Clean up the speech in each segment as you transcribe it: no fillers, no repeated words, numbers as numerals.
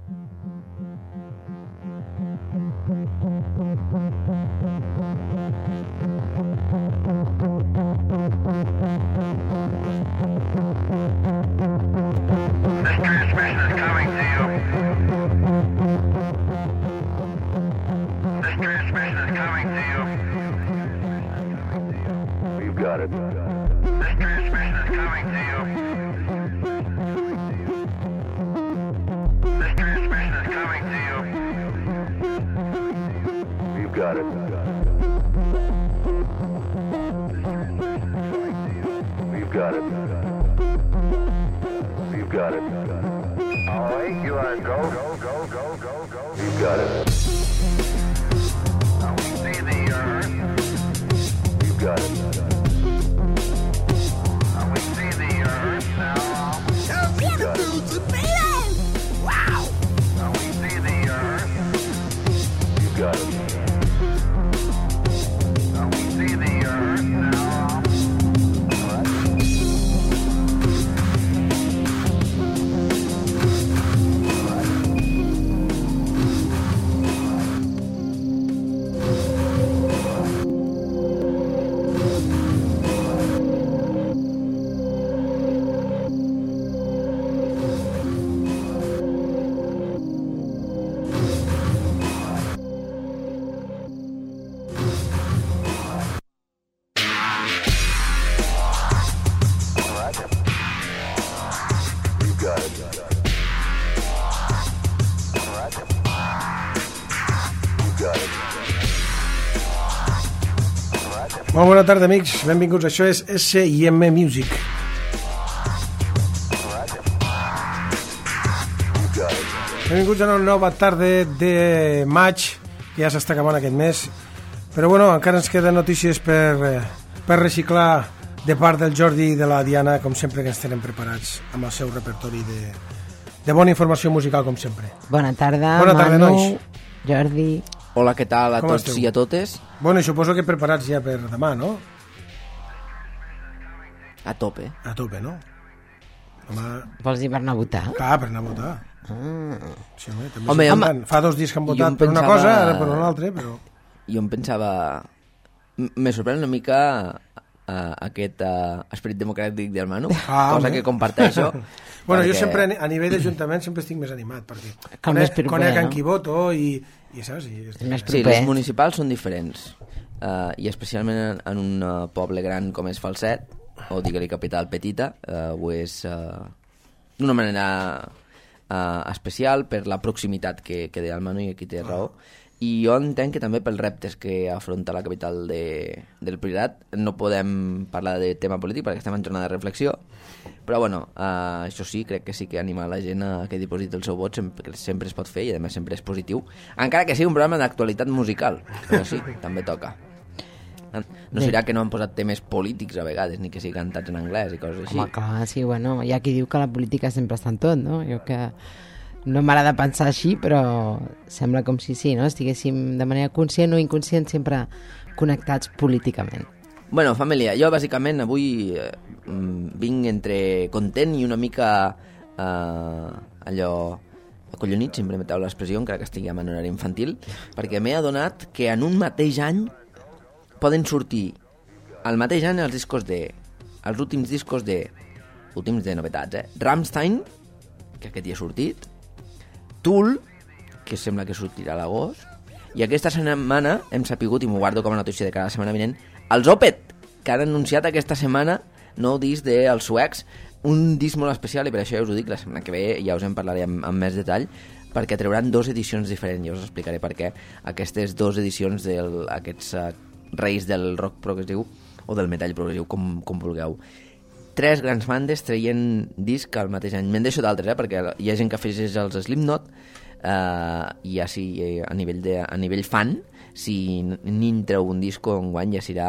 Molt bona tarda, amics. Benvinguts. Això és S&M Music. Benvinguts a una nova tarda de maig, que ja s'està acabant aquest mes. Però bueno, encara ens queden notícies per reciclar de part del Jordi i de la Diana, com sempre, que ens tenen preparats amb el seu repertori de bona informació musical, com sempre. Bona tarda, Manu, nois. Jordi. Hola, què tal a Com tots esteu? I a totes? Bueno, suposo que preparats ja per demà, no? A tope. A tope, no? Demà... Vols dir per anar a votar? Clar, per anar a votar. Sí, Home, fa 2 dies que han votat per una cosa, ara per una altra, però... Jo em pensava... Me sorprèn una mica aquest esperit democràtic del Manu, cosa que comparteixo. Bueno, perquè... jo sempre, a nivell d'Ajuntament, sempre estic més animat, perquè conec en qui voto i saps? Sí, les municipals són diferents, i especialment en un poble gran com és Falset, o digue-li capital petita, ho és d'una manera especial per la proximitat que deia el Manu, i aquí té raó. I jo entenc que també pels reptes que afronta la capital del Priorat no podem parlar de tema polític perquè estem en jornada de reflexió, però bueno, això sí, crec que sí que anima la gent a que dipositi el seu vot, sempre es pot fer i a més sempre és positiu, encara que sigui un programa d'actualitat musical, però sí, també toca. No serà que no han posat temes polítics a vegades, ni que siguin cantats en anglès i coses així. Home, clar, sí, bueno, hi ha qui diu que la política sempre està en tot, no? Jo que no m'agrada pensar així, però sembla com si sí, no? Estiguéssim de manera conscient o inconscient sempre connectats políticament. Bueno, família, jo bàsicament avui vinc entre content i una mica allò acollonit, si em permeteu l'expressió, encara que estigui en horari infantil, perquè m'he adonat que en un mateix any poden sortir al mateix any els últims discos de novetats, Rammstein, que aquest dia ha sortit, Tool, que sembla que sortirà a l'agost, i aquesta setmana hem sapigut, i m'ho guardo com a notícia de cada setmana vinent, els Opeth, que han anunciat aquesta setmana nou disc dels suecs, un disc molt especial, i per això ja us ho dic, la setmana que ve ja us en parlaré amb més detall, perquè trauran 2 edicions diferents, i us explicaré per què aquestes 2 edicions d'aquests reis del rock progressiu, o del metall progressiu, com vulgueu. 3 grans bandes traient disc al mateix any. Me'n deixo d'altres, perquè hi ha gent que afegeix els Slipknot, i ja sí, a nivell fan, si n'hi treu un disc enguany ja serà...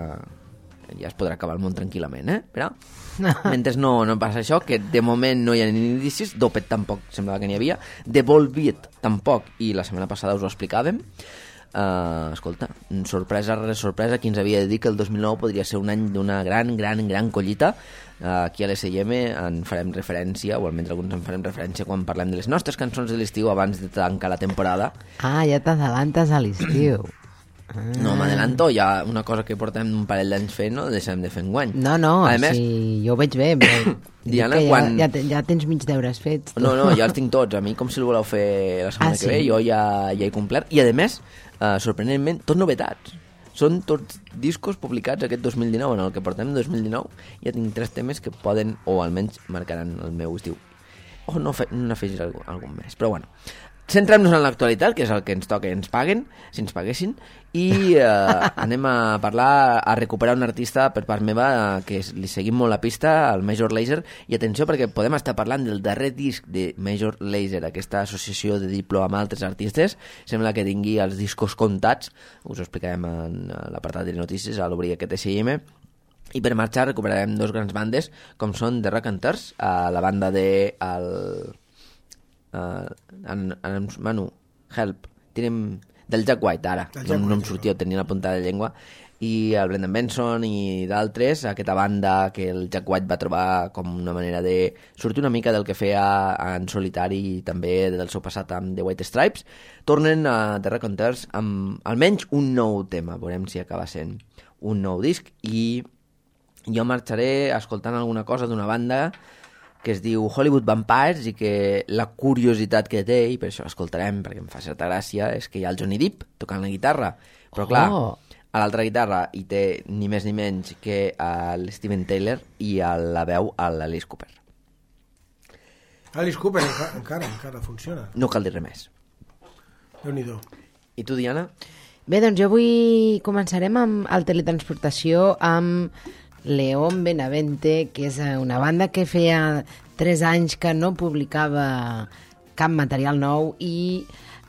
ja es podrà acabar el món tranquil·lament, però mentre no passa això, que de moment no hi ha ni indicis, d'Opeth tampoc semblava que n'hi havia, de Volbeat tampoc, i la setmana passada us ho explicàvem. escolta, sorpresa rere sorpresa, qui ens havia de dir que el 2009 podria ser un any d'una gran collita. Aquí a l'SIM en farem referència, o almenys alguns en farem referència quan parlem de les nostres cançons de l'estiu abans de tancar la temporada. Ah, ja t'adalantes a l'estiu. No m'adelanto, hi ha una cosa que portem un parell d'anys fent, no deixem de fer enguany. No, a més, sí, jo ho veig bé, però Diana, ja tens mig deures fets. No, ja els tinc tots. A mi, com si el voleu fer la setmana que ve, jo ja he complert. I, a més, sorprenentment, tot novetats. Són tots discos publicats aquest 2019. En el que portem 2019 ja tinc 3 temes que poden, o almenys marcaran el meu estiu. O no afegir algun més. Però bueno, centrem-nos en l'actualitat, que és el que ens toca, ens paguen, si ens paguessin, i anem a parlar, a recuperar un artista per part meva que li seguim molt la pista, el Major Lazer, i atenció perquè podem estar parlant del darrer disc de Major Lazer, aquesta associació de Diplo amb altres artistes, sembla que tingui els discos comptats, us ho explicarem en l'apartat de notícies a l'obrir aquest SIM, i per marxar recuperarem 2 grans bandes, com són The Raconteurs, la banda de... Manu, help, tirem del Jack White ara, no em sortia, ho tenia la punta de llengua, i el Brendan Benson i d'altres, aquesta banda que el Jack White va trobar com una manera de sortir una mica del que feia en solitari i també del seu passat amb The White Stripes, tornen a The Raconteurs amb almenys un nou tema, veurem si acaba sent un nou disc, i jo marxaré escoltant alguna cosa d'una banda que es diu Hollywood Vampires i que la curiositat que té, i per això l'escoltarem perquè em fa certa gràcia, és que hi ha el Johnny Depp tocant la guitarra, però clar, a l'altra guitarra hi té ni més ni menys que l'Steven Tyler i a la veu a l'Alice Cooper. Alice Cooper encara funciona. No cal dir res més. Déu-n'hi-do. I tu, Diana? Bé, doncs jo avui començarem amb el Teletransportació amb León Benavente, que és una banda que feia 3 anys que no publicava cap material nou i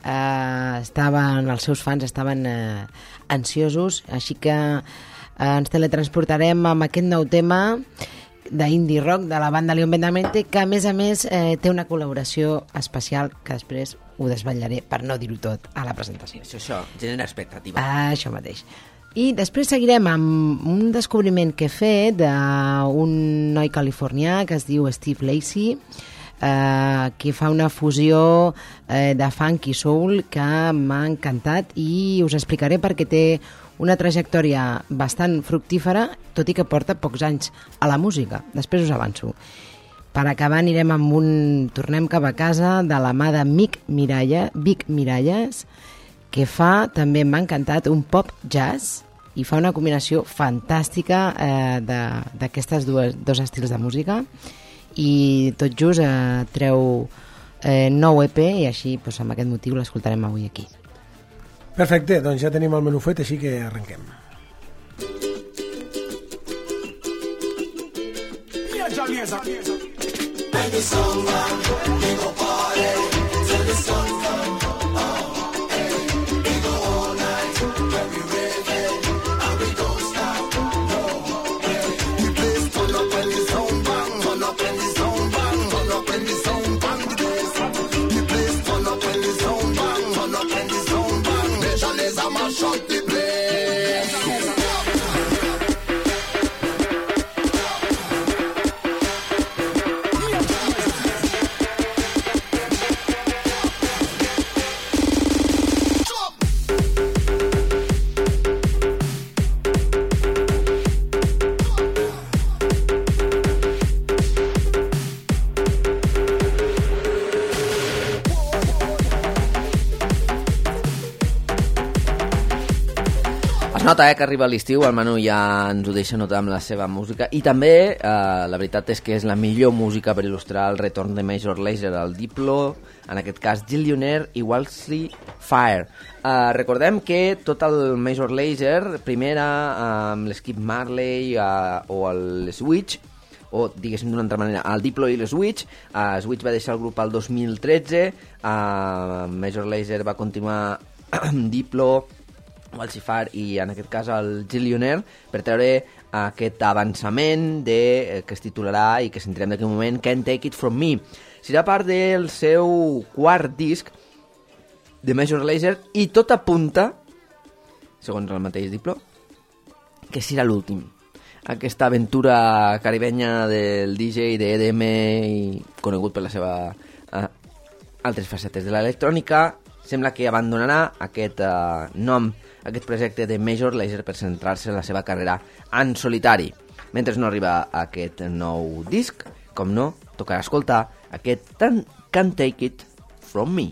els seus fans estaven ansiosos, així que ens teletransportarem amb aquest nou tema d'indie rock de la banda León Benavente, que a més té una col·laboració especial que després ho desvetllaré per no dir-ho tot a la presentació. Això genera expectativa. Això mateix. I després seguirem amb un descobriment que he fet d'un noi californià que es diu Steve Lacy, que fa una fusió de funk i soul que m'ha encantat i us explicaré perquè té una trajectòria bastant fructífera, tot i que porta pocs anys a la música. Després us avanço. Per acabar anirem amb tornem cap a casa de la mà de Vic Miralles, que fa, també m'ha encantat, un pop jazz i fa una combinació fantàstica d'aquestes dos estils de música i tot just treu nou EP i així doncs, amb aquest motiu l'escoltarem avui aquí. Perfecte, doncs ja tenim el menú fet, així que arrenquem. Nota que arriba l'estiu, el Manu ja ens ho deixa notar amb la seva música i també la veritat és que és la millor música per il·lustrar el retorn de Major Lazer al Diplo, en aquest cas Gillionaire i Walsey Fire. Recordem que tot el Major Lazer, primera amb l'Skip Marley o el Switch, o diguéssim d'una altra manera, el Diplo i el Switch. Switch va deixar el grup al 2013, Major Lazer va continuar amb Diplo, Walsifar i en aquest cas el Gillionaire per treure aquest avançament que es titularà i que sentirem d'aquí un moment Can't Take It From Me. Serà part del seu quart disc de Major Lazer i tot apunta segons el mateix Diplo, que serà l'últim. Aquesta aventura caribenya del DJ de EDM i conegut per la seva altres facetes de l'electrònica, sembla que abandonarà aquest nom, aquest projecte de Major Lazer per centrar-se en la seva carrera en solitari. Mentre no arriba aquest nou disc, com no, tocarà escoltar aquest Can't Take It From Me.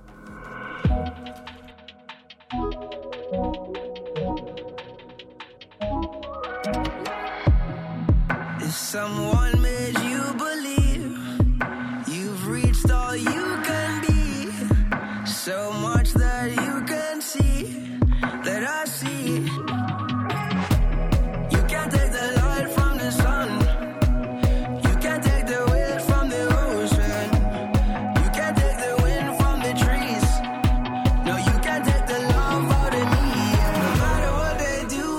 If someone made you believe you've reached all you can be, so much that you can see, that I see. You can't take the light from the sun, you can't take the wind from the ocean, you can't take the wind from the trees, no, you can't take the love out of me. No matter what they do,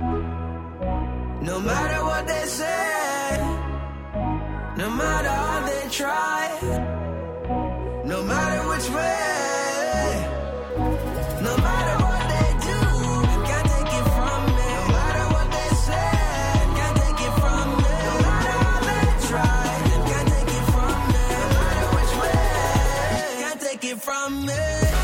no matter what they say, no matter how they try, no matter which way, no matter what they do, can't take it from me. No matter what they say, can't take it from me. No matter how they try, can't take it from me. No matter which way, can't take it from me.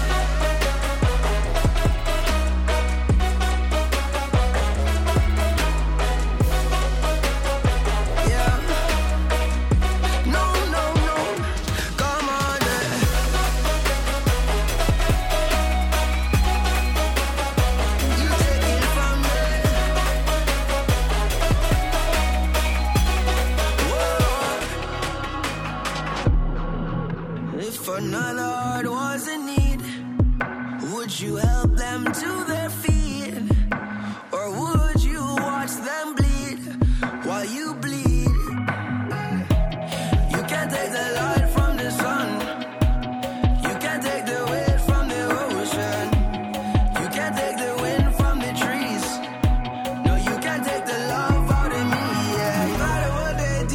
If another heart was in need, would you help them to their feet? Or would you watch them bleed while you bleed? You can't take the light from the sun, you can't take the wind from the ocean, you can't take the wind from the trees, no, you can't take the love out of me. Yeah. No matter what they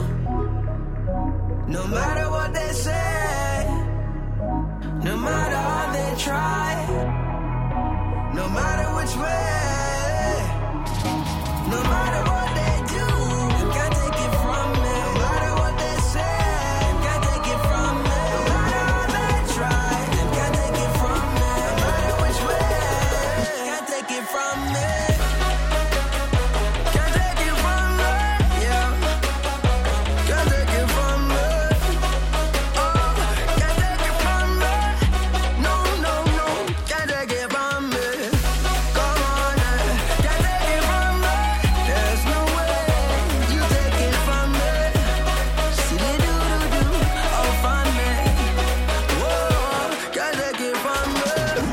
do, no matter what they say, no matter how they try, no matter which way, no matter what they do, can't take it from me. No matter what they say, can't take it from me. No matter how they try, can't take it from me. No matter which way, can't take it from me. Can't take it from me, yeah. Can't take it from me. Oh, can't take it from me. No, no, no, can't take it from me. Come on, can't take it from me. There's no way you take it from me. Silly do do do, oh from me. Whoa, can't take it from me.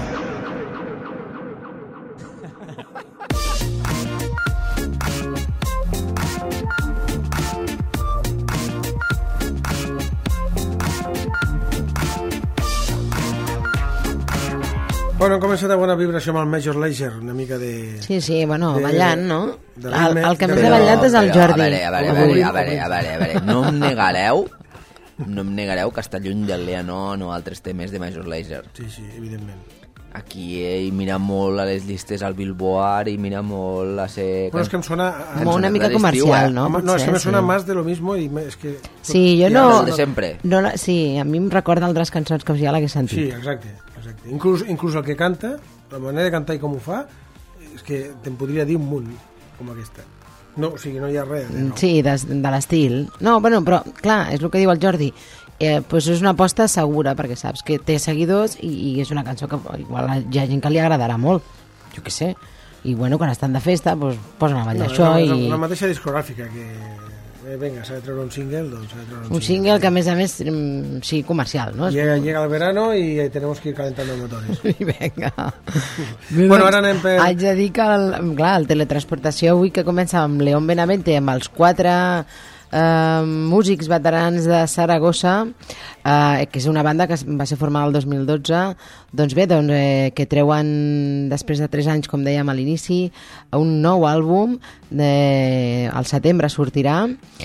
Bueno, hem començat a bona vibració amb el Major Lazer, una mica de... Sí, sí, bueno, ballant, no? de El que més de- ha ballat és el Jordi. A veure, no em negareu que està lluny del Leanon o altres temes de Major Lazer. Sí, sí, evidentment. Aquí ell mira molt a les llistes al Billboard i mira molt a ser... Bueno, és que em sona... Com una mica d'estiu, comercial, no? No, és que me Potser, suena sí. más de lo mismo y es que... Sí, jo Ja, no... el de sempre. no sí, a mi em recorda altres cançons que ja l'hagués Sí, sentit. exacte. Inclús el que canta, la manera de cantar i com ho fa, és que te'n podria dir un munt, com aquesta. No, o sigui, no hi ha res. No. Sí, de l'estil. No, bueno, però, clar, és el que diu el Jordi. Pues és una aposta segura, perquè saps que té seguidors i és una cançó que igual hi ha gent que li agradarà molt. Jo què sé. I, bueno, quan estan de festa, pues, posen a ballar això és i... la mateixa discogràfica que... venga, s'ha de treure un single, doncs s'ha de treure Un single que, a més, sí, comercial, no? Llega el verano y tenemos que ir calentando motores. I vinga. Bueno, ara anem per... Haig de dir que, el teletransportació avui que comença amb León Benavente, amb els 4 músics veterans de Saragossa, que és una banda que va ser formada el 2012, doncs bé, que treuen després de 3 anys, com dèiem a l'inici, un nou àlbum, al setembre sortirà,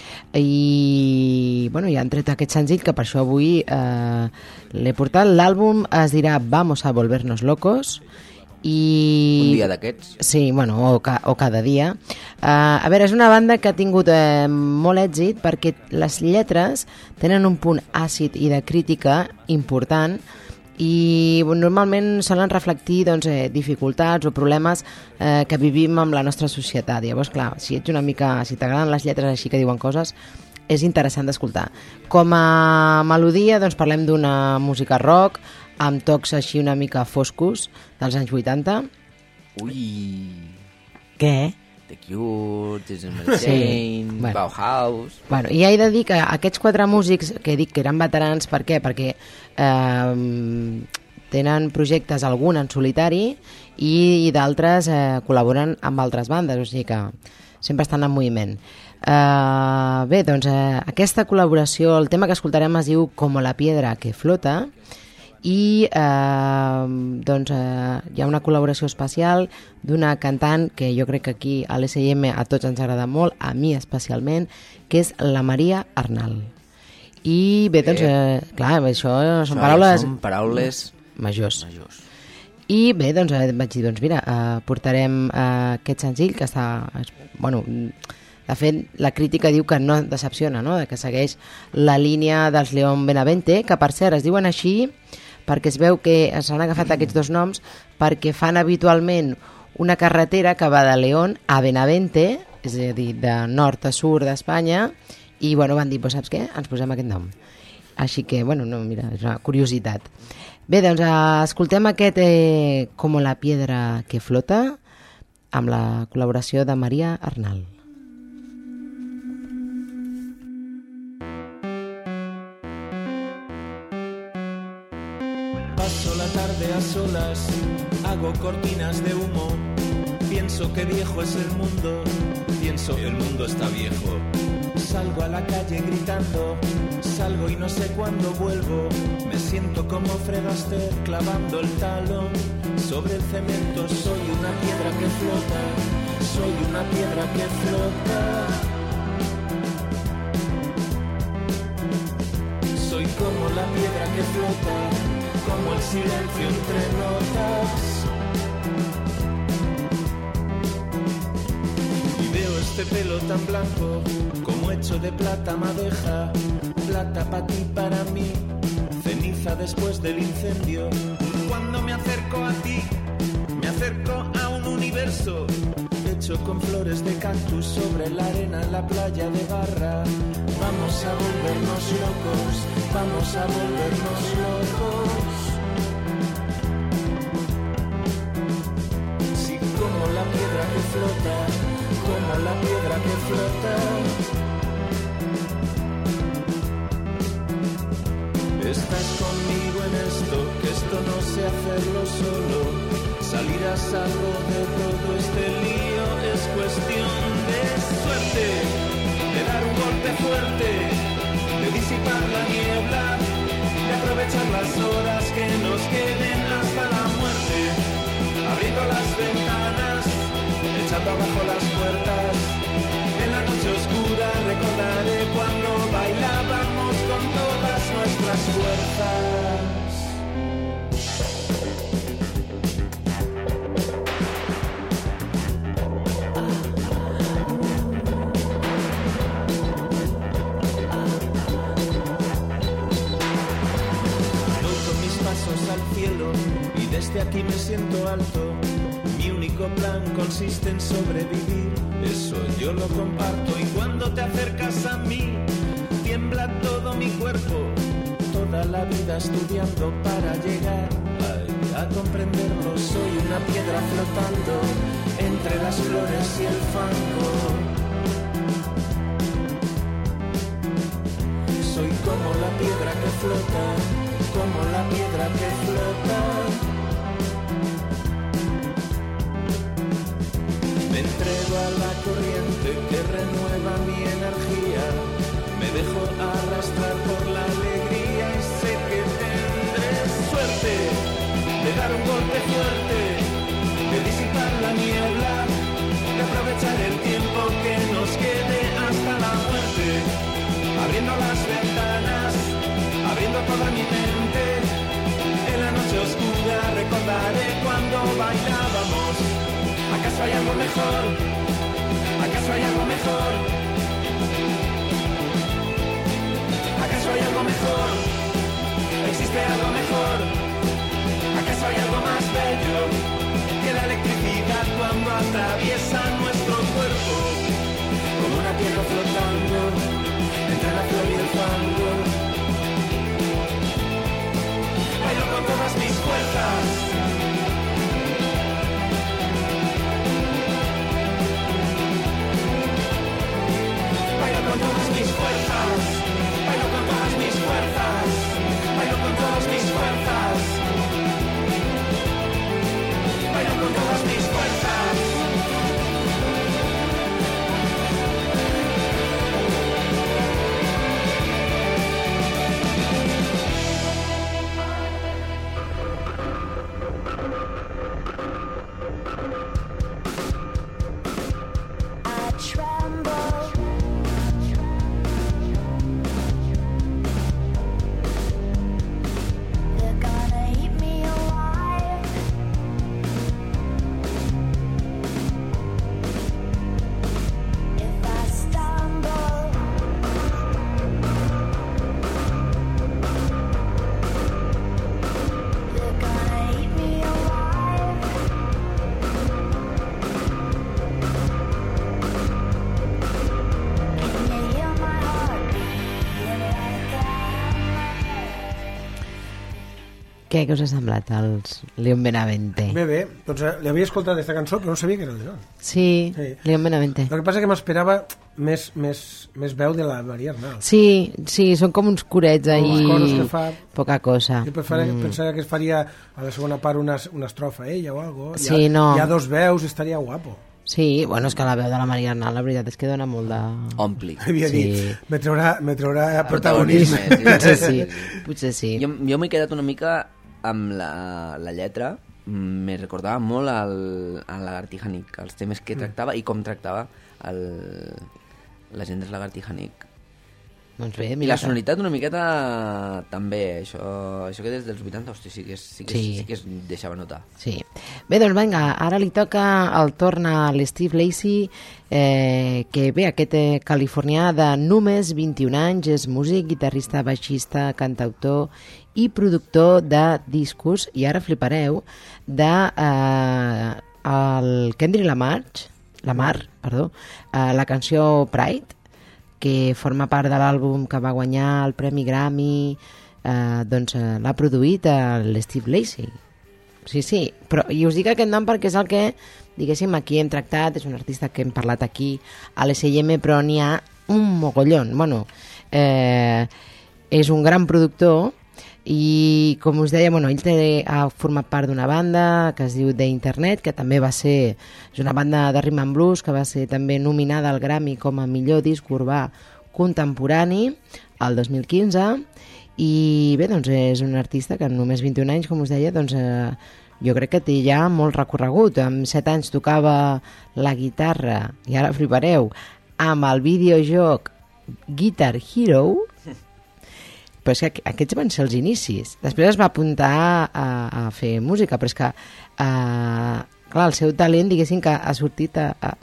i bueno, ja han tret aquest senzill, que per això avui l'he portat. L'àlbum es dirà Vamos a volvernos locos, I... Un dia d'aquests. Sí, bueno, o cada dia. A veure, és una banda que ha tingut molt èxit perquè les lletres tenen un punt àcid i de crítica important i normalment solen reflectir doncs, dificultats o problemes que vivim amb la nostra societat. Llavors, clar, si t'agraden les lletres així que diuen coses, és interessant d'escoltar. Com a melodia, doncs parlem d'una música rock amb tocs així una mica foscos dels anys 80. Ui! Què? The Cure, Jason Mary Jane, bueno. Bauhaus... Bueno, i he de dir que aquests 4 músics que he dit que eren veterans, per què? Perquè tenen projectes, algun en solitari i d'altres col·laboren amb altres bandes, o sigui que sempre estan en moviment. Bé, doncs aquesta col·laboració, el tema que escoltarem es diu Como la piedra que flota i doncs hi ha una col·laboració especial d'una cantant que jo crec que aquí a l'SIM a tots ens agrada molt, a mi especialment, que és la Maria Arnal. I bé, doncs, clar, això són paraules majors. I bé, doncs vaig dir, doncs mira, portarem aquest senzill que està... Bueno, de fet, la crítica diu que no decepciona, no? Que segueix la línia dels León Benavente, que per cert es diuen així perquè es veu que s'han agafat aquests 2 noms perquè fan habitualment una carretera que va de León a Benavente, és a dir, de nord a sud d'Espanya, i bueno, van dir, pues, saps què? Ens posem aquest nom. Així que, bueno, no, mira, és una curiositat. Bé, doncs escoltem aquest Como la piedra que flota amb la col·laboració de Maria Arnal. Paso la tarde a solas, hago cortinas de humo. Pienso que viejo es el mundo, pienso que el mundo está viejo. Salgo a la calle gritando, salgo y no sé cuándo vuelvo. Me siento como Fred Astaire clavando el talón sobre el cemento. Soy una piedra que flota, soy una piedra que flota. Soy como la piedra que flota, como el silencio entre notas. Y veo este pelo tan blanco, como hecho de plata madeja. Plata para ti, para mí, ceniza después del incendio. Cuando me acerco a ti, me acerco a un universo hecho con flores de cactus sobre la arena en la playa de Barra. Vamos a volvernos locos, vamos a volvernos locos. Sí, como la piedra que flota, como la piedra que flota. Estás conmigo en esto, que esto no sé hacerlo solo. Salir a salvo de todo este lío es cuestión de suerte, de dar un golpe fuerte, de disipar la niebla, de aprovechar las horas que nos queden hasta la muerte, abriendo las ventanas, echando abajo las puertas. En la noche oscura recordaré cuando bailábamos con todas nuestras fuerzas. Al cielo y desde aquí me siento alto. Mi único plan consiste en sobrevivir, eso yo lo comparto. Y cuando te acercas a mí, tiembla todo mi cuerpo. Toda la vida estudiando para llegar a comprenderlo. Soy una piedra flotando entre las flores y el fango. Soy como la piedra que flota, como la piedra que flota. Me entrego a la corriente que renueva mi energía. Me dejo arrastrar por la alegría y sé que tendré suerte de dar un golpe fuerte, de disipar la niebla, de aprovechar el tiempo que nos quede hasta la muerte, abriendo las ventanas, abriendo toda mi mente. En la noche oscura recordaré cuando bailábamos. ¿Acaso hay algo mejor? ¿Acaso hay algo mejor? ¿Acaso hay algo mejor? ¿Existe algo mejor? ¿Acaso hay algo más bello que la electricidad cuando atraviesa nuestro cuerpo? Como una tierra flotando entre la flor y el fango. Bailo con todas mis fuerzas. Bailo con todas mis fuerzas. Bailo con todas mis fuerzas. Bailo con todas mis fuerzas. Bailo con todas mis fuerzas. Què us ha semblat, els Leon Benavente? Bé, doncs l'havia escoltat aquesta cançó, però no sabia que era el Leon. Sí, Leon Benavente. El que passa és que m'esperava més veu de la Maria Arnal. Sí, són com uns corets ahí, les coses que fa. Poca cosa. Jo pensava que es faria a la segona part una estrofa ella o algo. Sí, no. Hi ha dos veus, estaria guapo. Sí, bueno, és que la veu de la Maria Arnal, la veritat és que dona molt de... Ompli. Havia dit, me traurà protagonisme. Potser sí. Jo m'he quedat una mica amb la lletra. Me recordava molt a Lagartija Nick, els temes que tractava i com tractava la gent del Lagartija Nick. Doncs bé, I la sonoritat una miqueta també, això que des dels 80, hosti, sí que es deixava notar. Sí. Bé, doncs vinga, ara li toca el torn a l'Steve Lacy, que bé, aquest californià de només 21 anys, és músic, guitarrista, baixista, cantautor i productor de discos, i ara flipareu, de el Kendrick Lamar, la cançó Pride, que forma part de l'àlbum que va guanyar el Premi Grammy, doncs l'ha produït l'Steve Lacy. Sí, però i us dic aquest nom perquè és el que, diguéssim, aquí hem tractat, és un artista que hem parlat aquí a l'SIM, però n'hi ha un mogollon. Bueno, és un gran productor i, com us deia, ell ha format part d'una banda que es diu The Internet, que també és una banda de rhythm and blues que va ser també nominada al Grammy com a millor disc urbà contemporani el 2015, i bé, doncs és un artista que en només 21 anys, com us deia, doncs jo crec que té ja molt recorregut. Amb 7 anys tocava la guitarra, i ara flipareu, amb el videojoc Guitar Hero. Però és que aquests van ser els inicis. Després es va apuntar a fer música, però és que clar, el seu talent, diguéssim, que ha sortit a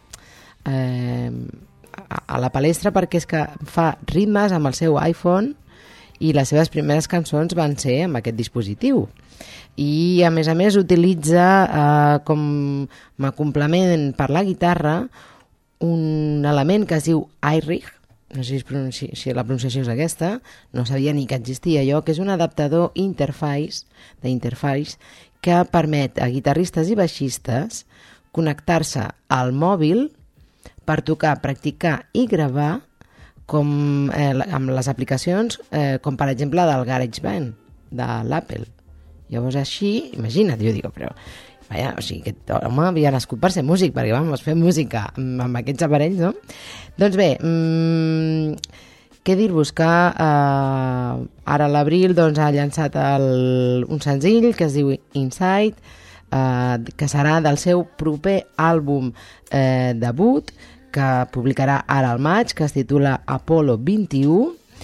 la palestra, perquè és que fa ritmes amb el seu iPhone i les seves primeres cançons van ser amb aquest dispositiu. I a més utilitza com a complement per la guitarra un element que es diu iRig, no sé si la pronunciació és aquesta, no sabia ni que existia allò, que és un adaptador d'interface que permet a guitarristes i baixistes connectar-se al mòbil per tocar, practicar i gravar amb les aplicacions com per exemple del GarageBand de l'Apple. Llavors així, imagina't, jo dic, però vaja, o sigui, aquest home havia nascut per ser músic, perquè vamos, fer música amb aquests aparells, no? Doncs bé, què dir-vos, que ara a l'abril ha llançat un senzill que es diu Inside, que serà del seu proper àlbum debut, que publicarà ara al maig, que es titula Apollo 21,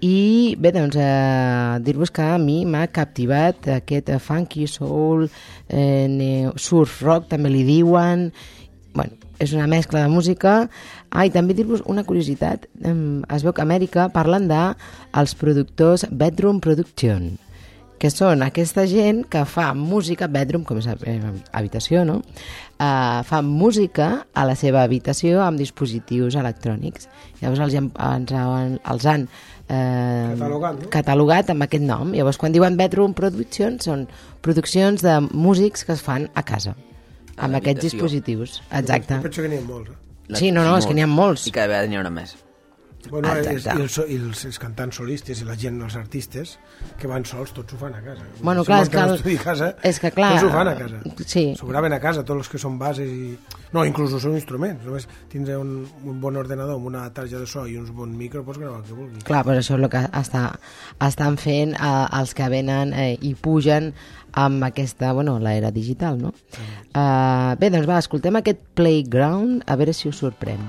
I bé, doncs, dir-vos que a mi m'ha captivat aquest funky, soul, surf rock, també li diuen. Bueno, és una mescla de música. I també dir-vos una curiositat. Es veu que a Amèrica parlen dels productors Bedroom Production, que són aquesta gent que fa música, bedroom, com és habitació, no? Fa música a la seva habitació amb dispositius electrònics. Llavors els han catalogat amb aquest nom. Llavors, quan diuen Bedroom Productions, són produccions de músics que es fan a casa, amb aquests dispositius. Exacte. Penso que n'hi ha molts. Sí, no, és que n'hi ha molts. I cada vegada n'hi haurà més. Bueno, i els cantants solistes i la gent, els artistes que van sols, tots ho fan a casa. Bueno, clar, és que clar, tots ho fan a casa. Sí. S'ho graven a casa, tots els que són bases i... No, inclús són instruments. Només tindre un bon ordenador amb una tarja de so i uns bons micro, pots gravar el que vulguis. Clar, però això és el que estan fent els que venen i pugen amb aquesta, bueno, l'era digital, no? Bé, doncs va, escoltem aquest Playground, a veure si us sorprèn.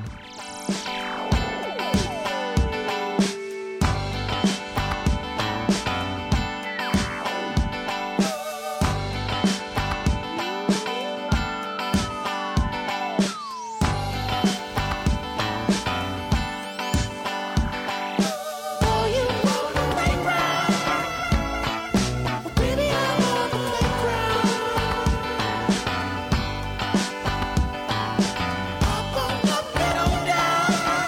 Up, up, get on down.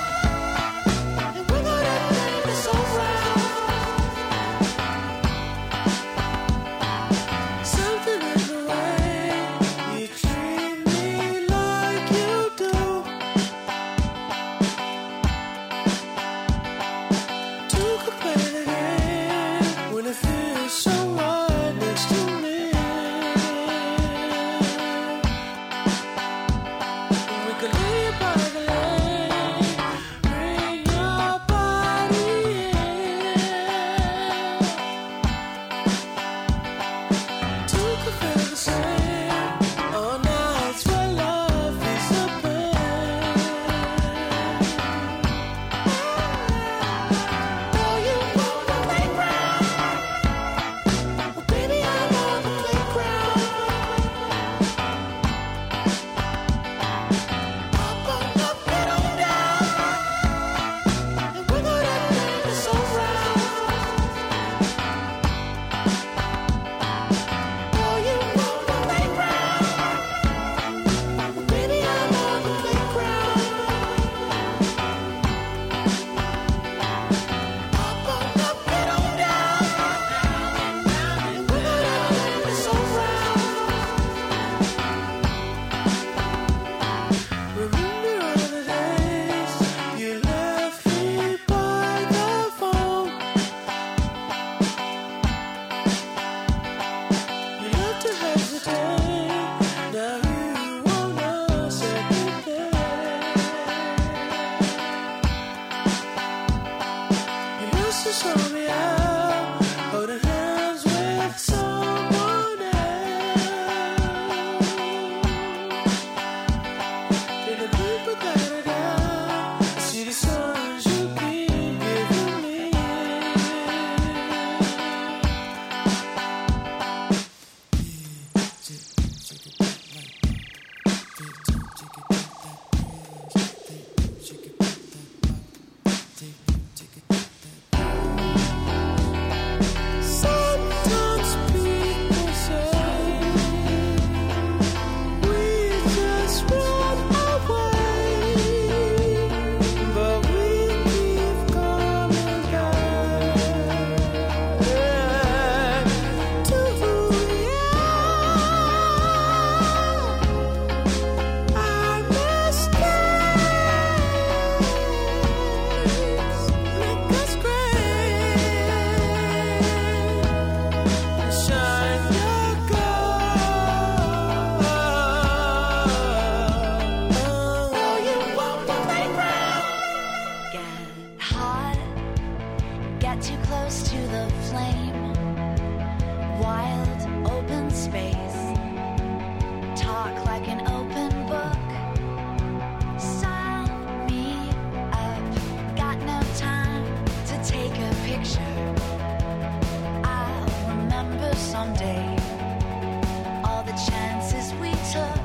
someday. All the chances we took.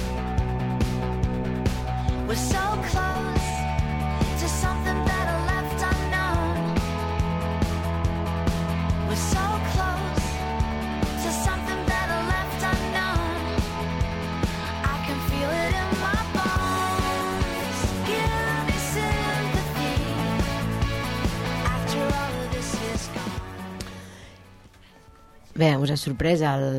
We're so close to something better left unknown. We're so close to something better left unknown. I can feel it in my bones. Give me sympathy after all of this is gone. Bé, us ha sorprès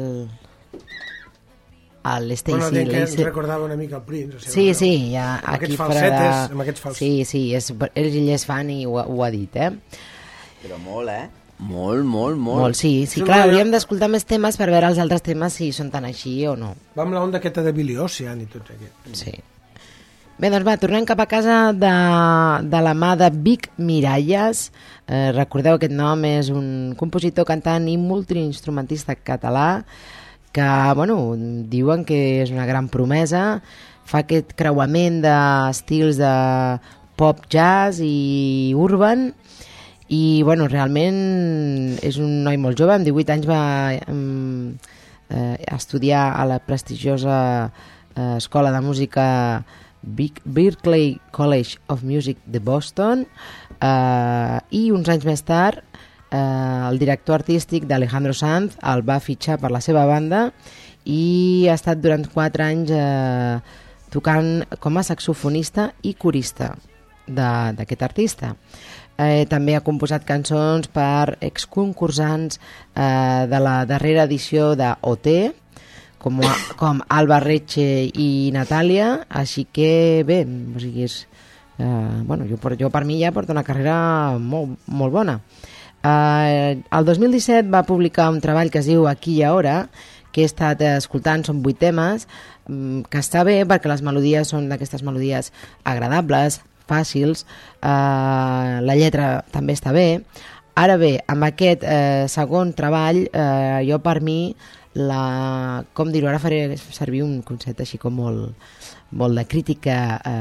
l'Stacy Bueno, que ens Lacey. recordava una mica el Prince. O Sí, sigui, sí, ja amb aquí aquests fora falsetes, amb aquests falsetes. Sí, ell és fan i ho ha dit, eh? Però molt, Molt, molt, molt. Molt, sí, Sí, clar, no, hauríem d'escoltar més temes per veure els altres temes si són tan així o no. Va amb l'onda aquesta de Billy Ocean i tot aquest. Sí. Bé, doncs va, tornem cap a casa de la mà de Vic Miralles. Recordeu, aquest nom és un compositor, cantant i multiinstrumentista català que, bueno, diuen que és una gran promesa. Fa aquest creuament d'estils de pop, jazz i urban. I, bueno, realment és un noi molt jove, amb 18 anys va estudiar a la prestigiosa escola de música Berklee College of Music de Boston, i uns anys més tard el director artístic d'Alejandro Sanz el va fitxar per la seva banda i ha estat durant 4 anys tocant com a saxofonista i corista d'aquest artista. També ha composat cançons per exconcursants de la darrera edició d'OT, com Alba Reche i Natàlia, així que bé, o sigui, bueno, jo per mi ja porto una carrera molt, molt bona. El 2017 va publicar un treball que es diu Aquí i Ara, que he estat escoltant, són 8 temes, que està bé perquè les melodies són d'aquestes melodies agradables, fàcils, la lletra també està bé. Ara bé, amb aquest segon treball, jo per mi, com dir-ho, ara faré servir un concepte així com molt de crítica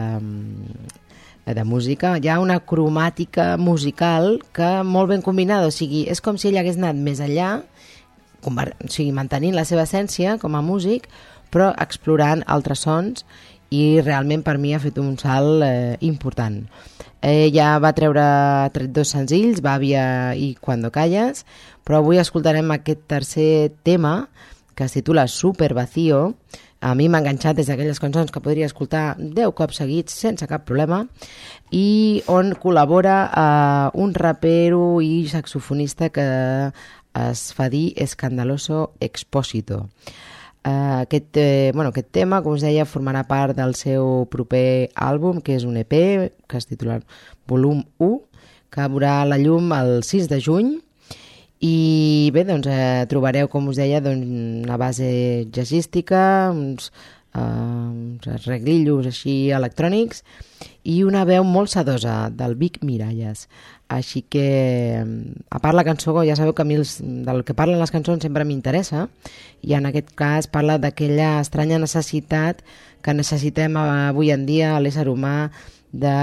de música. Hi ha una cromàtica musical que molt ben combinada, o sigui, és com si ell hagués anat més enllà, o sigui, mantenint la seva essència com a músic, però explorant altres sons, i realment per mi ha fet un salt important. Ja va tret 2 senzills, Bàvia i Cuando Callas, però avui escoltarem aquest tercer tema que es titula Super Vacío. A mi m'ha enganxat des d'aquelles cançons que podria escoltar 10 cops seguits sense cap problema, i on col·labora un rapero i saxofonista que es fa dir Escandaloso Expósito. Aquest tema, com us deia, formarà part del seu proper àlbum, que és un EP que es titula Volum 1, que veurà la llum el 6 de juny. I bé, doncs trobareu, com us deia, una base jazzística, uns arreglillos així electrònics i una veu molt sedosa del Vic Miralles. Així que, a part la cançó, ja sabeu que a mi del que parlen les cançons sempre m'interessa, i en aquest cas parla d'aquella estranya necessitat que necessitem avui en dia a l'ésser humà de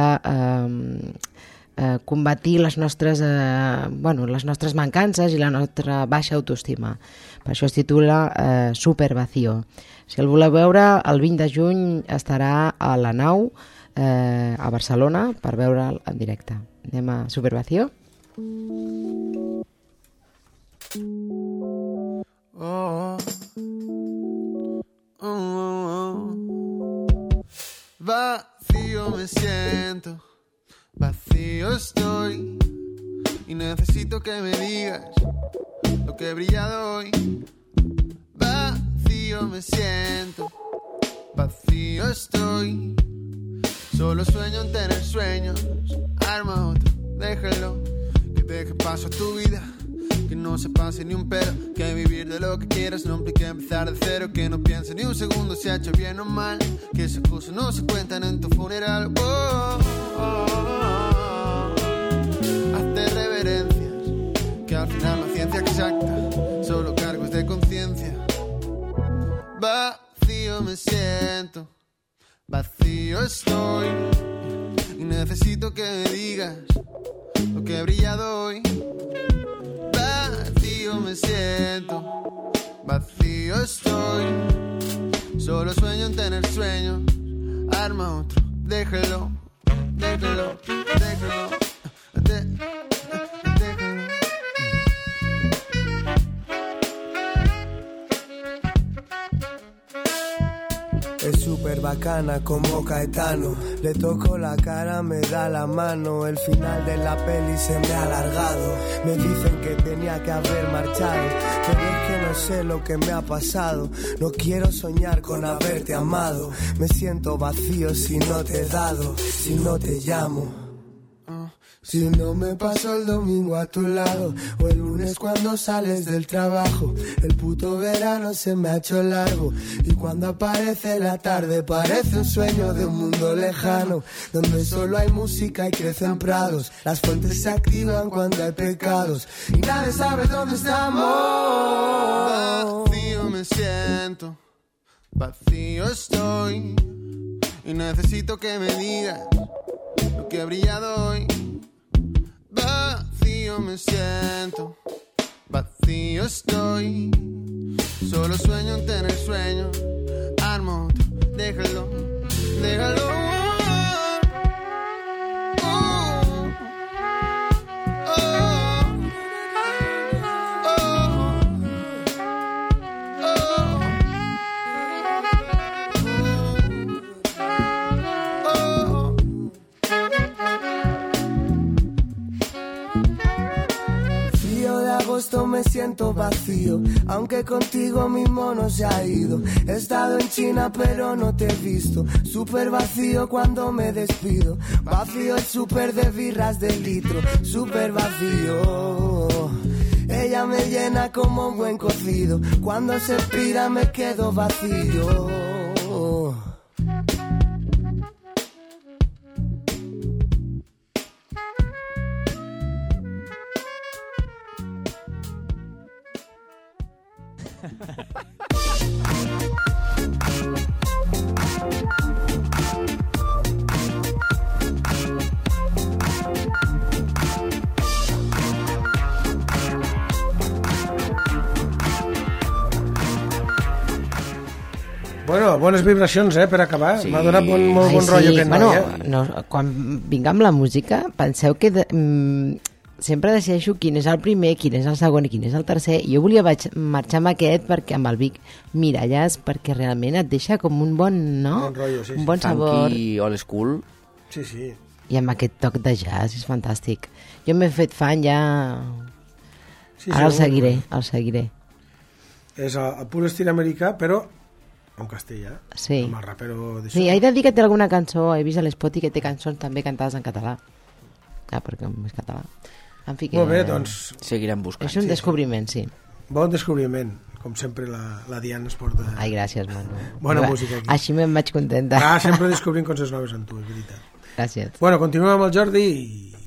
combatir les nostres mancances i la nostra baixa autoestima. Per això es titula Super Vacío. Si el voleu veure, el 20 de juny estarà a la Nau, a Barcelona, per veure'l en directe. Anem a Super Vacío. Vacío me siento, vacío estoy, y necesito que me digas lo que he brillado hoy. Vacío me siento, vacío estoy, solo sueño en tener sueños. Arma otro, déjalo, que deje paso a tu vida, que no se pase ni un pero, que vivir de lo que quieras no implica empezar de cero, que no piense ni un segundo si ha hecho bien o mal, que esas cosas no se cuentan en tu funeral. Hazte reverencias, que al final la ciencia exacta, solo cargos de conciencia. Vacío me siento, vacío estoy, y necesito que me digas lo que he brillado hoy. Vacío me siento, vacío estoy. Solo sueño en tener sueños. Arma otro, déjelo, déjelo, déjelo, déjelo. Es súper bacana como Caetano. Le toco la cara, me da la mano. El final de la peli se me ha alargado. Me dicen que tenía que haber marchado, pero es que no sé lo que me ha pasado. No quiero soñar con haberte amado. Me siento vacío si no te he dado, si no te llamo. Si no me paso el domingo a tu lado, o el lunes cuando sales del trabajo. El puto verano se me ha hecho largo, y cuando aparece la tarde parece un sueño de un mundo lejano, donde solo hay música y crecen prados. Las fuentes se activan cuando hay pecados, y nadie sabe dónde estamos. Vacío me siento, vacío estoy, y necesito que me digas lo que ha brillado hoy. Vacío me siento, vacío estoy. Solo sueño en tener sueños. Armo otro, déjalo, déjalo. Me siento vacío, aunque contigo mi mono se ha ido. He estado en China pero no te he visto. Súper vacío cuando me despido. Vacío el súper de birras de litro. Súper vacío. Ella me llena como un buen cocido. Cuando se pira me quedo vacío. Bueno, bones vibracions, per acabar. Sí. M'ha donat molt bon rotllo aquest bueno, noi, no, quan vinga amb la música, penseu que sempre decideixo quin és el primer, quin és el segon i quin és el tercer. Jo volia marxar amb aquest perquè amb el Vic Miralles, perquè realment et deixa com un bon, no? Bon rotllo, sí, un sí. bon sabor. Funky, old school. Sí, sí. I amb aquest toc de jazz, és fantàstic. Jo m'he fet fan ja... Sí, Ara el segur. seguiré, el seguiré. És el pur estil americà, però en castellà. Sí. Amb el rapero de Sí, he de dir que té alguna cançó, he vist a l'Spotty que té cançons també cantades en català. Clar, perquè és català. En fi, que... Molt bé, doncs, Seguirem buscant. És un descobriment, sí. bon descobriment. Com sempre, la Diana es porta... Ai, gràcies, Manu. Bona música aquí. Així me'n vaig contenta. Sempre descobrim coses noves amb tu, és veritat. Gràcies. Bueno, continuem amb el Jordi i...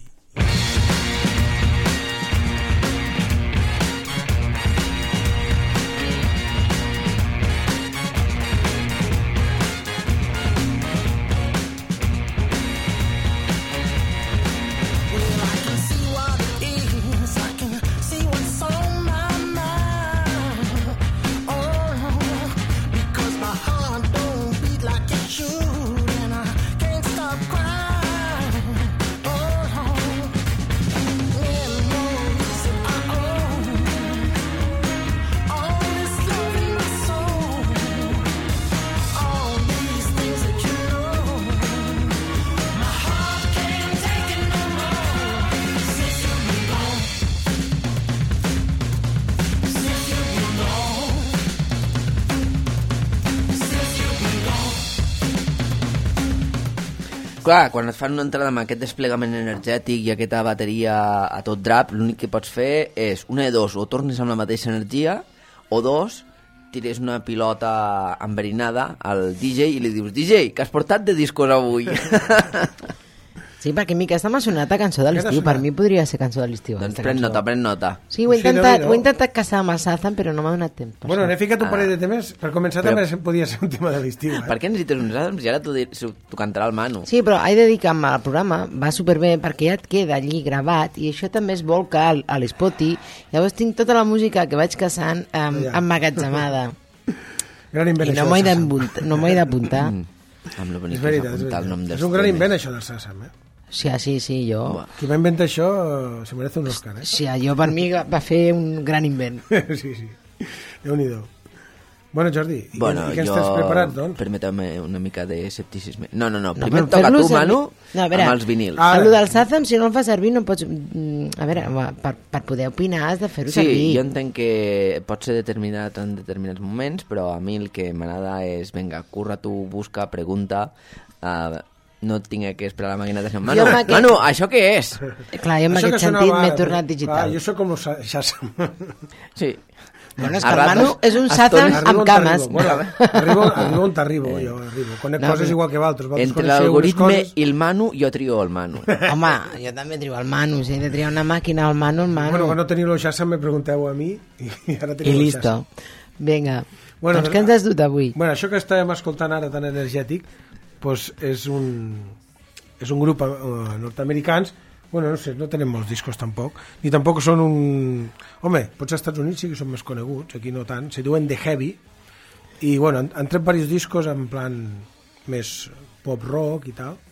Clar, quan et fan una entrada amb aquest desplegament energètic i aquesta bateria a tot drap, l'únic que pots fer és, una de dos, o tornes amb la mateixa energia, o dos, tires una pilota enverinada al DJ i li dius, DJ, que has portat de discos avui? Sí, perquè a mi aquesta m'ha sonat a cançó de l'estiu. Per mi podria ser cançó de l'estiu. Doncs aquesta pren cançó. nota, pren nota. Sí, ho he Sí, intentat, Déu-n'hi-do. ho he intentat caçar amb el Sazam, però no m'ha donat temps. per Bueno, sort. n'he ficat un parell de temes. Per començar Però- també podia ser un tema de l'estiu. Per què necessites uns àlbums? I ara t'ho cantarà el Manu. Sí, però he de dir que amb el programa va superbé perquè ja et queda allí gravat i això també es volca a l'Spotty. Llavors tinc tota la música que vaig caçant Ja. emmagatzemada. Gran invent I això no del m'ho he Sàsam. no m'ho he d'apuntar. Amb lo bonic És que és veritat, és apuntar el nom veritat. dels És un gran temes. invent això del Sàsam, Sí, jo... Buah. Qui va inventar això se merece un Oscar, Sí, jo per mi va fer un gran invent. Sí, sí. Déu-n'hi-do. Bueno, Jordi, i Bueno, què ens jo... tens preparat, doncs? Permeteu-me una mica d'escepticisme. No, No, primer però et toca a fer-lo tu, servir- Manu, No, a veure, amb els vinils. Ah, El del Sazam, si no el fa servir, no pots... A veure, per poder opinar has de fer-ho Sí, servir. jo entenc que pot ser determinat en determinats moments, però a mi el que m'agrada és, vinga, curra tu, busca, pregunta, no tinc que esperar la màquina de ser Manu, Jo amb aquest- Manu, això què és? Clar, jo en Això que aquest sonava sentit m'he ara, tornat clar, digital. jo sóc com el Sàsam. Sí. Bueno, és A que el ratos, Manu és un a Sazam estones- amb cames. Bueno, arribo on t'arribo, jo arribo. Conec No, coses però- igual que vosaltres. Vosaltres Entre coneixeu l'algoritme unes coses. i el Manu, jo trio el Manu. Home, jo també trio el Manu. Si he de triar una màquina, el Manu, el Manu. Bueno, quan no teniu el Sàsam me pregunteu a mi i ara I teniu el listo. Sàsam. Vinga. Bueno, Doncs què ens has dut avui? Bueno, això que estàvem escoltant ara tan energètic pues és un grup nord-americans. Bueno, no sé, no tenen molts discos tampoc, ni tampoc són un... Home, potser als Estats Units sí que són més coneguts, aquí no tant, se diuen The Heavy, i bueno, han tret diversos discos en plan més pop-rock i tal.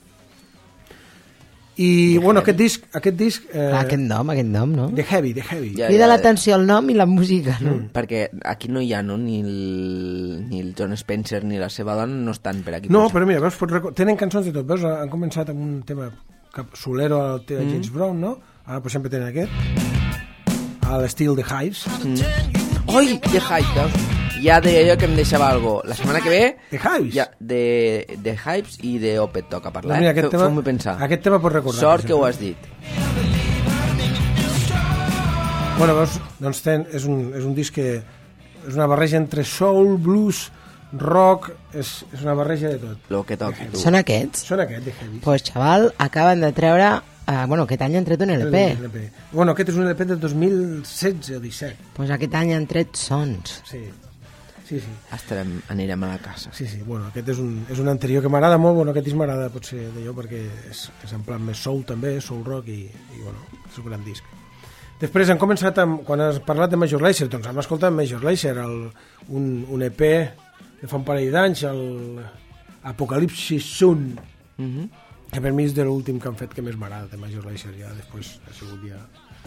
I bueno, aquest disc Aquest nom, no? The Heavy. Ja, Crida l'atenció el nom i la música, no? Perquè aquí no hi ha, no? Ni el John Spencer ni la seva dona no estan per aquí. No, potser. però mira, veus, tenen cançons de tot, veus, han començat amb un tema solero al de James Brown, no? Ara, per exemple, tenen aquest, a l'estil de Hives. Oi, The Hype, veus? Ja deia jo que em deixava algo. La setmana que ve... The Hives? Ja, de Hypes i de Opet toca parlar, Doncs mira, aquest tema- Feu-m'ho pensar. aquest tema pots recordar, Sort per que ho exemple. has dit. Bueno, veus, doncs és un disc que és una barreja entre soul, blues, rock, és una barreja de tot. Lo que toqui, tu. Són aquests? Són aquest, The Heavy. Pues, xaval, acaben de treure... bueno, aquest any han tret un LP. Bueno, aquest és un LP del 2016 o 17. Pues aquest any han tret sons. Sí. Anirem a la casa. Sí, bueno, aquest és un anterior que m'agrada molt, bueno, aquest disc m'agrada potser d'allò perquè és en plan més soul també, soul rock i bueno, és un gran disc. Després han començat quan has parlat de Major Lazer, doncs hem escoltat Major Lazer, un EP que fa un parell d'anys, l'Apocalipsis Sun, que per mi és de l'últim que han fet que més m'agrada de Major Lazer, ja després ha sigut ja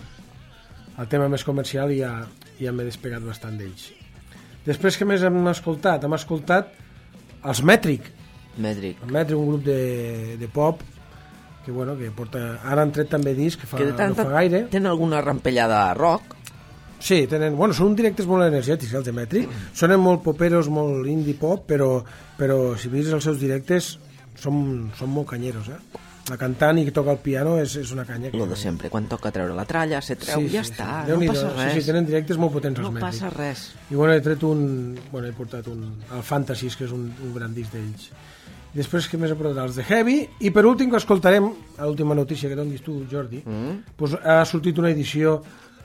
el tema més comercial i ja m'he despegat bastant d'ells. Després, què més hem escoltat? Hem escoltat els Metric. Metric. El Metric, un grup de pop que, bueno, que porta... Ara han tret també disc que Que de tant no fa gaire. tenen alguna rampellada rock. Sí, bueno, són directes molt energètics, els de Metric. Sonen molt poperos, molt indie pop, però si veus els seus directes són molt canyeros, La cantant i que toca el piano és una canya. Lo de sempre, quan toca treure la tralla, se treu, ja està, no Déu-n'hi-do. passa res. Sí, tenen directes molt potents els No Metric. passa res. I bueno, he portat el Fantasies, que és un gran disc d'ells. Després, què més he portat? Els de Heavy. I per últim, que escoltarem, l'última notícia que donis tu, Jordi, doncs ha sortit una edició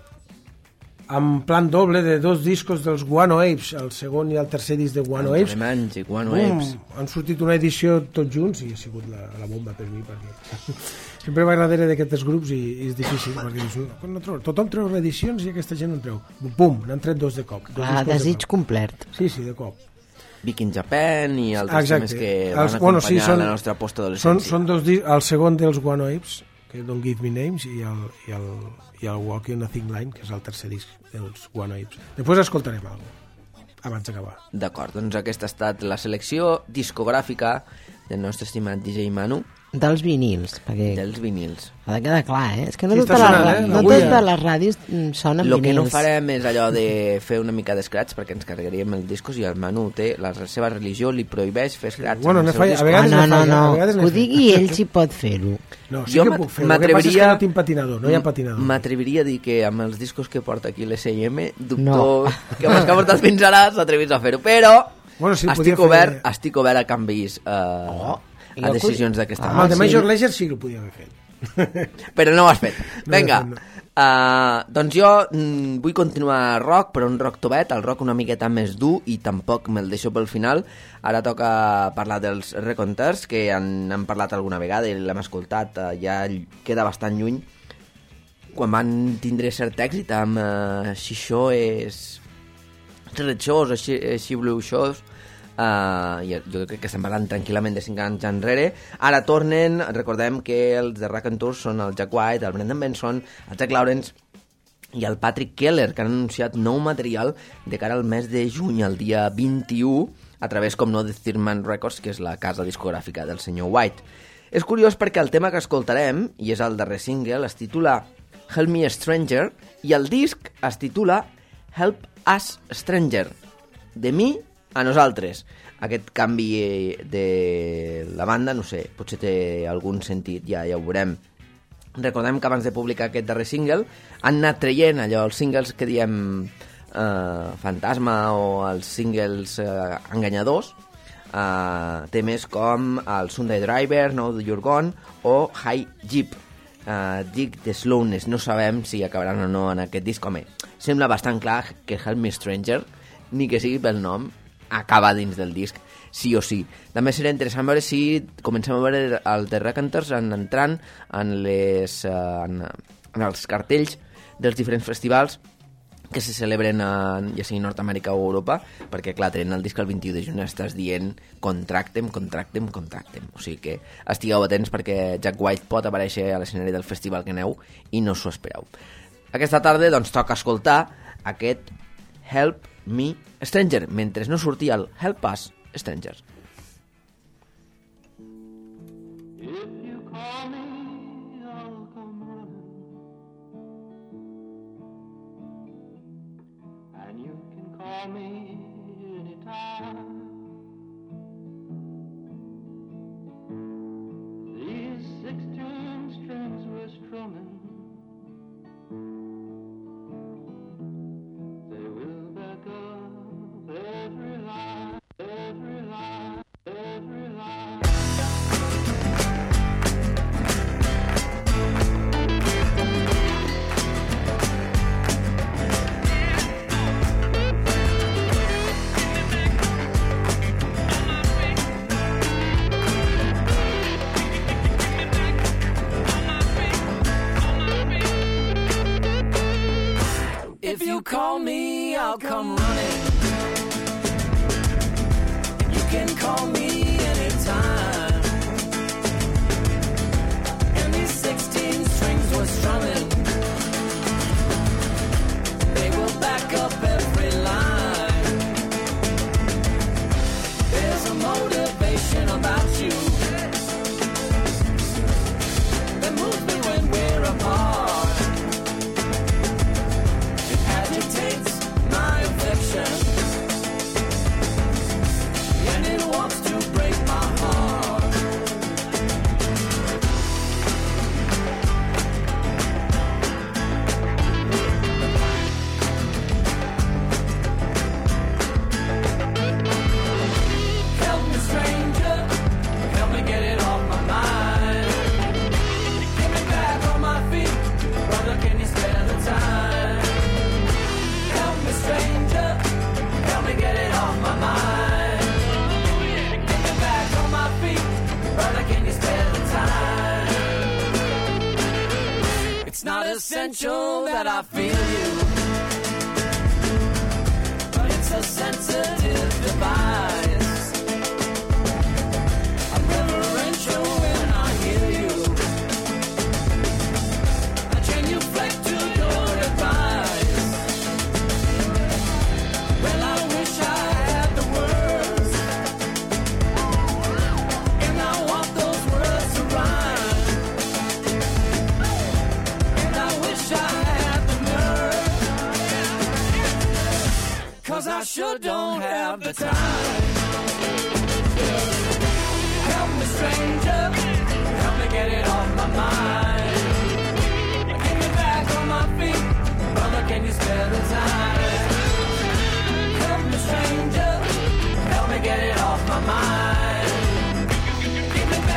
en plan doble de 2 discos dels Guano Apes, el segon i el tercer disc de Guano Apes. Alemanys i Guano Apes. Han sortit una edició tots junts i ha sigut la bomba per mi, perquè sempre m'agradaré d'aquests grups i és difícil, perquè dius, no treu, tothom treu reedicions i aquesta gent no en treu. Pum, n'han tret 2 de cop. Desig complet. Sí, de cop. Viking Japan i altres temes que van acompanyar la nostra post-adolescència. Són 2 discs, el segon dels Guano Apes, que Don't Give Me Names, i el Walking a Thin Line, que és el tercer disc dels Guano Apes. Després escoltarem alguna cosa, abans d'acabar. D'acord, doncs aquesta ha estat la selecció discogràfica del nostre estimat DJ Manu. Dels vinils, perquè Dels vinils. ha de quedar clar, És que no Sí, totes està sonant, no l'Agulla. totes les ràdios sonen El vinils. que no farem és allò de fer una mica d'escratx perquè ens carregaríem els discos i el Manu té la seva religió li prohibeix fer escratx. Bueno, amb ne els seus falla, a discos. vegades no, ne falla, a no, vegades ne que ho falla. digui ell si pot fer-ho. No, sí Jo que puc fer. El que passa és que no tinc patinador, no hi ha patinador. M'atreviria a dir que amb els discos que porta aquí l'S&M dubto No. que amb els que ha portat fins ara s'atrevís a fer-ho, però Bueno, sí, podia fer- estic obert a canvis a decisions d'aquesta El de Major Lazer sí que ho podia haver fet. Però no ho has fet. Vinga, No. doncs jo vull continuar rock, però un rock tovet, el rock una miqueta més dur, i tampoc me'l deixo pel final. Ara toca parlar dels Reconters, que han parlat alguna vegada i l'hem escoltat, ja queda bastant lluny, quan van tindre cert èxit amb She Show és Red Shows o She Blue Shows. Jo crec que estem parlant tranquil·lament de 5 anys enrere. Ara tornen, recordem que els de Raconteurs són el Jack White, el Brendan Benson, el Jack Lawrence i el Patrick Keller, que han anunciat nou material de cara al mes de juny, el dia 21, a través, com no, de Third Records, que és la casa discogràfica del senyor White. És curiós perquè el tema que escoltarem, i és el darrer single, es titula Help Me Stranger, i el disc es titula Help Us Stranger, de mi a nosaltres. Aquest canvi de la banda, no sé, potser té algun sentit, ja ho veurem. Recordem que abans de publicar aquest darrer single han anat traient allò, els singles que diem fantasma o els singles enganyadors, temes com el Sunday Driver, Now That You're Gone o High Jeep. Dig the Slowness, no sabem si acabaran o no en aquest disc. Home, sembla bastant clar que Help Me Stranger, ni que sigui pel nom, acaba dins del disc, sí o sí. També serà interessant veure si comencem a veure el The Reconters entrant en els cartells dels diferents festivals que se celebren ja sigui Nord-Amèrica o Europa, perquè clar, tenint el disc el 21 de juny estàs dient contractem. O sigui que estigueu atents perquè Jack White pot aparèixer a l'escenari del festival que aneu i no s'ho espereu. Aquesta tarda doncs toca escoltar aquest Help Me Stranger, mentre no sortia el Help Us Stranger. If you call me, I'll come running. And you can call me anytime. These 16 strings we're strumming, they will back up every line, every line, every line. If you call me, I'll come running. You can call me anytime. And these 16 strings we're strumming, they will back up every line. There's a motivation about you that moves me when we're apart. My affection, and it wants to break my heart. Help me, stranger, help me get it off my mind. Get me back on my feet, brother, can you spare the time? Stranger, help me get it off my mind. Get me back on my feet, brother, can you spare the time? It's not essential that I feel you, but it's a sensitive device. I'm reverential when I hear you. I genuflect to your advice. Well, I wish I had the words, and I want those words to rhyme. And I wish I had the nerve, 'cause I sure don't have the time. Help me, stranger, help me get it off my mind. Get me back on my feet, brother, can you spare the time? Help me, stranger, help me get it off my mind. Get me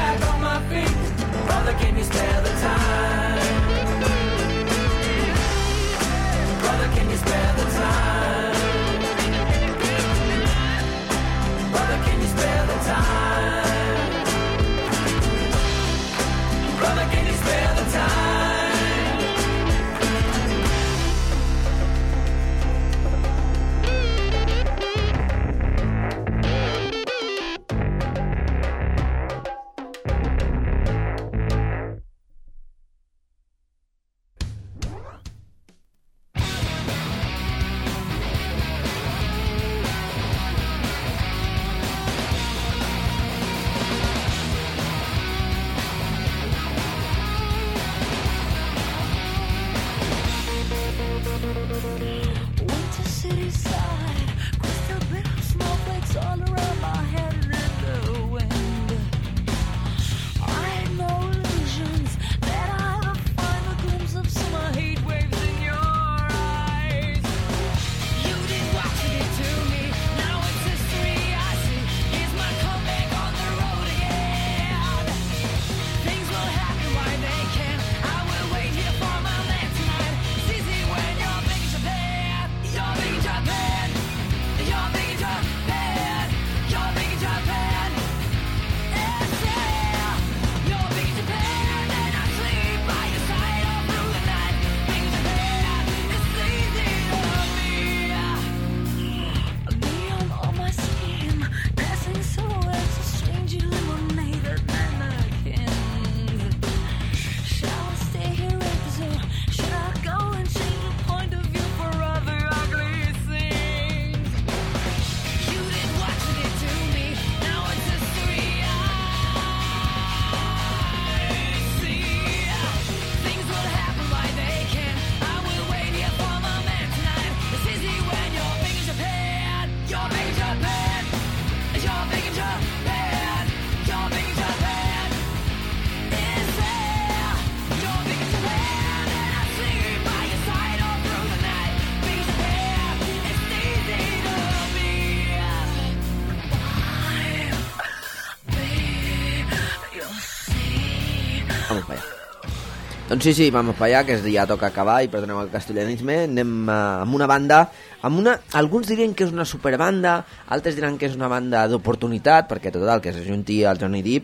Vamos pa allá. Doncs sí, vamos pa allá, que ja toca acabar, i perdoneu el castellanisme. Anem amb una banda, alguns dirien que és una superbanda, altres diran que és una banda d'oportunitat, perquè total, que s'ajunti el Johnny Depp,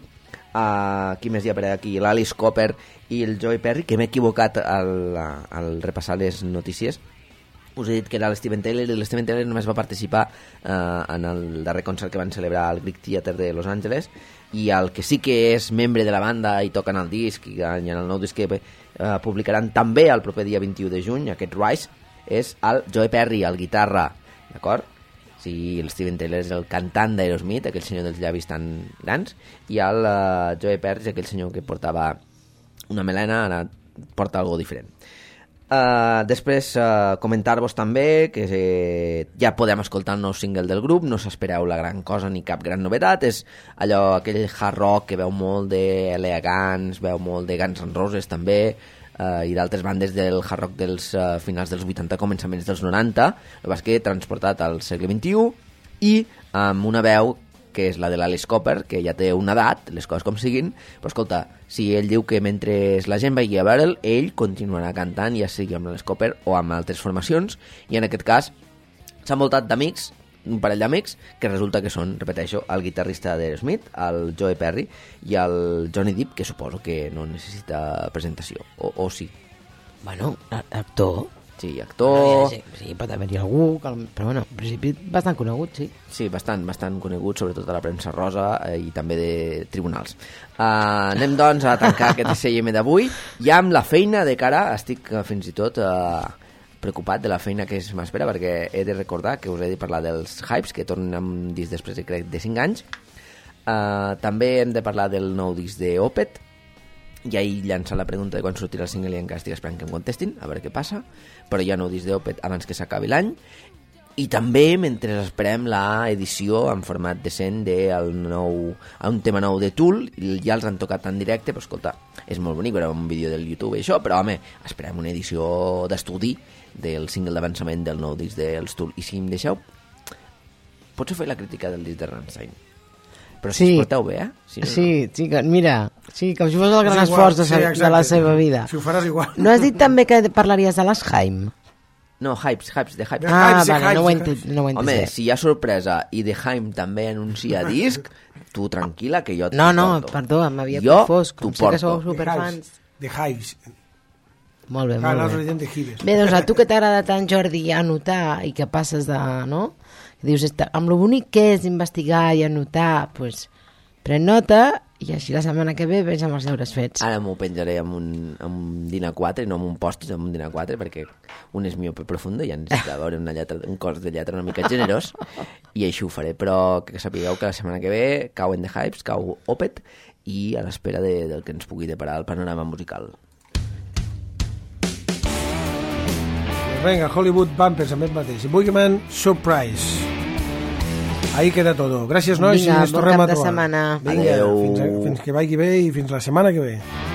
qui més hi ha per aquí, l'Alice Cooper i el Joe Perry, que m'he equivocat al repassar les notícies. Us he dit que era l'Steven Tyler, i l'Steven Tyler només va participar en el darrer concert que van celebrar al Greek Theater de Los Angeles, i el que sí que és membre de la banda i toquen el disc, i en el nou disc que publicaran també el proper dia 21 de juny, aquest Rise, és el Joe Perry, el guitarra, d'acord? Sí, el Steven Tyler és el cantant d'Aerosmith, aquell senyor dels llavis tan grans, i el Joe Perry és aquell senyor que portava una melena, ara porta algo diferent. Després comentar-vos també que ja podem escoltar el nou single del grup, no s'espereu la gran cosa ni cap gran novetat, és allò, aquell hard rock que veu molt de L.A. Guns, veu molt de Guns N' Roses també, i d'altres bandes del hard rock dels finals dels 80, començaments dels 90, el que que transportat al segle XXI, i amb una veu que és la de l'Alice Cooper, que ja té una edat, les coses com siguin, però escolta, si ell diu que mentre la gent vagi a veure'l, ell continuarà cantant, ja sigui amb l'Alice Cooper o amb altres formacions, i en aquest cas s'ha envoltat d'amics, un parell d'amics, que resulta que són, repeteixo, el guitarrista d'Aerosmith, el Joe Perry, i el Johnny Depp, que suposo que no necessita presentació, o sí. Bueno, actor. Sí, actor... Sí, pot haver-hi algú, però bueno, en principi bastant conegut, sí. Sí, bastant conegut, sobretot a la premsa rosa i també de tribunals. Anem, doncs, a tancar aquest SIM d'avui, ja amb la feina de cara, estic fins i tot preocupat de la feina que m'espera, perquè he de recordar que us he de parlar dels Hypes, que tornen amb disc després, crec, de 5 anys. També hem de parlar del nou disc d'Opeth, i ahir llançar la pregunta de quan sortirà el single i encara estic esperant que em contestin, a veure què passa, però hi ha nou disc d'Opeth abans que s'acabi l'any, i també mentre esperem la edició en format decent d'un tema nou de Tool, ja els han tocat en directe, però escolta, és molt bonic veure un vídeo del YouTube i això, però home, esperem una edició d'estudi del single d'avançament del nou disc dels Tool, i si em deixeu, pots fer la crítica del disc de Rammstein? Però si es porteu bé, eh? Si no, sí, mira, sí, com si fos el gran esforç de la seva vida. Si ho faràs igual. No has dit també que parlaries de les Haim? No, Hypes, de Hypes. Vale, no ho he entès. Home, si hi ha sorpresa i The Haim també anuncia disc, tu tranquil·la que jo No, perdó, m'havia confós. Com sé que sou superfans. The Hives. Molt bé, molt nosaltres bé. diem The Hives. Bé, doncs a tu que t'agrada tant, Jordi, anotar i que passes de... no? Dius, amb lo bonic que és investigar i anotar, doncs pren nota i així la setmana que ve veig amb els deures fets. Ara m'ho penjaré amb un DIN A4, no amb un post-it, amb un DIN A4, perquè un és miope profundo i ja necessita veure un cos de lletra una mica generós, i així ho faré, però que sapigueu que la setmana que ve cauen The Hypes, cau Opeth, i a l'espera del que ens pugui deparar el panorama musical. Venga, Hollywood Bumpers amb ells mateix. Boogeyman Surprise. Ahí queda todo. Gràcies, nois, i ens tornem a trobar. Vinga, bon cap de setmana. Vinga, fins que vagi bé i fins la setmana que ve.